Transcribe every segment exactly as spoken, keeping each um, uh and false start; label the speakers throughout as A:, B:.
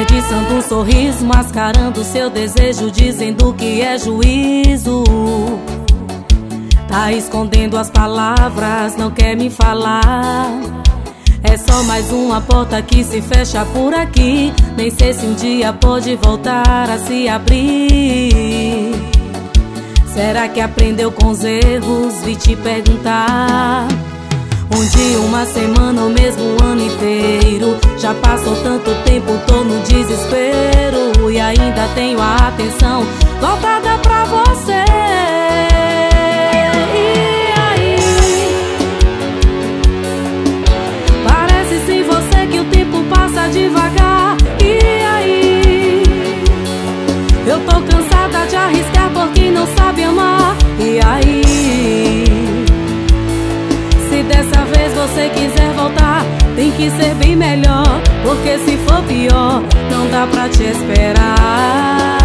A: desperdiçando um sorriso, mascarando seu desejo, dizendo que é juízo. Tá escondendo as palavras, não quer me falar. É só mais uma porta que se fecha por aqui. Nem sei se um dia pode voltar a se abrir. Será que aprendeu com os erros? Vi te perguntar. Um dia, uma semana ou mesmo um ano inteiro. Já passou tanto tempo, tô no desespero. E ainda tenho a atenção voltada pra você. E aí? Parece sem você que o tempo passa devagar. E aí? Eu tô cansada de arriscar porque não sabe amar. E aí? Se dessa vez você quiser voltar, tem que ser bem melhor, porque se for pior, não dá pra te esperar.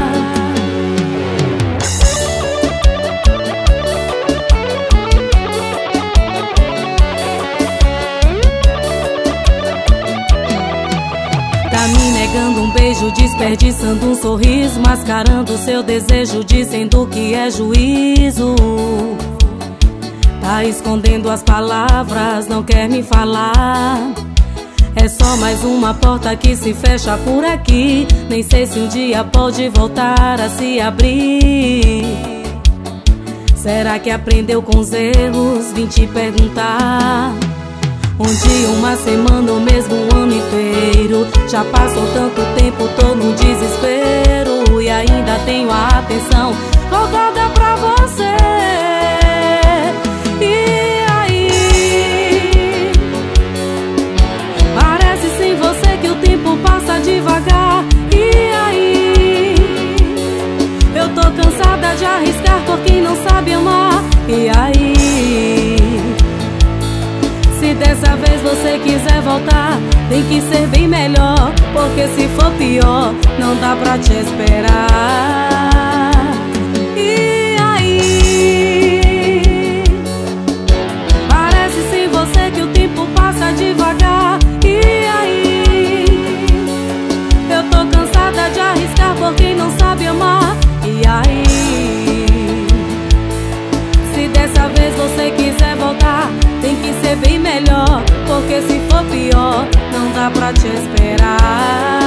A: Tá me negando um beijo, desperdiçando um sorriso, mascarando seu desejo, dizendo que é juízo. Tá escondendo as palavras, não quer me falar. É só mais uma porta que se fecha por aqui. Nem sei se um dia pode voltar a se abrir. Será que aprendeu com os erros? Vim te perguntar. Um dia, uma semana ou mesmo um ano inteiro. Já passou tanto tempo, tô no desespero. E ainda tenho a atenção voltada pra você. Passa devagar. E aí? Eu tô cansada de arriscar por quem não sabe amar. E aí? Se dessa vez você quiser voltar, tem que ser bem melhor, porque se for pior, não dá pra te esperar. E aí? Parece sem você que o tempo passa devagar. E aí? Eu tô cansada de arriscar por quem não sabe amar. E aí? Se dessa vez você quiser voltar, tem que ser bem melhor, porque se for pior, não dá pra te esperar.